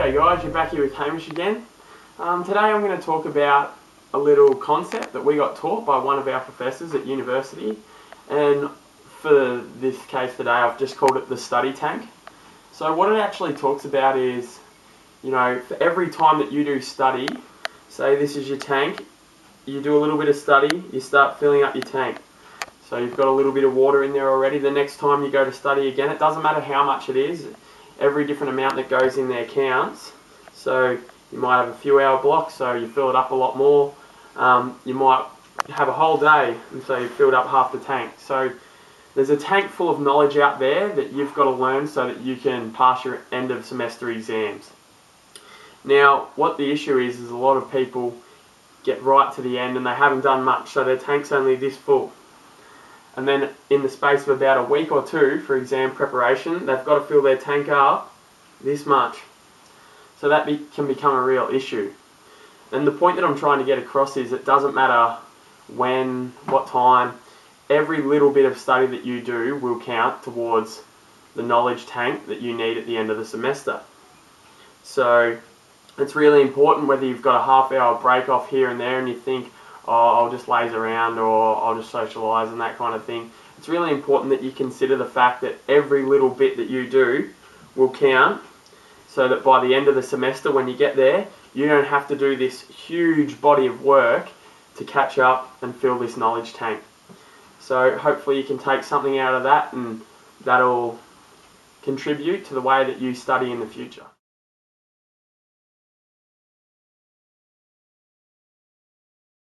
G'day guys, you're back here with Hamish again. Today I'm going to talk about a little concept that we got taught by one of our professors at university, and for this case today I've just called it the study tank. So what it actually talks about is, you know, for every time that you do study, say this is your tank, you do a little bit of study, you start filling up your tank. So you've got a little bit of water in there already. The next time you go to study again, it doesn't matter how much it is, every different amount that goes in there counts. So you might have a few hour block, so you fill it up a lot more. You might have a whole day, and so you filled up half the tank. So there's a tank full of knowledge out there that you've got to learn so that you can pass your end of semester exams. Now, what the issue is a lot of people get right to the end and they haven't done much, so their tank's only this full. And then in the space of about a week or two for exam preparation, they've got to fill their tank up this much. So that can become a real issue. And the point that I'm trying to get across is it doesn't matter when, what time, every little bit of study that you do will count towards the knowledge tank that you need at the end of the semester. So it's really important whether you've got a half-hour break off here and there and you think, oh, I'll just laze around or I'll just socialise and that kind of thing. It's really important that you consider the fact that every little bit that you do will count, so that by the end of the semester when you get there, you don't have to do this huge body of work to catch up and fill this knowledge tank. So hopefully you can take something out of that, and that'll contribute to the way that you study in the future.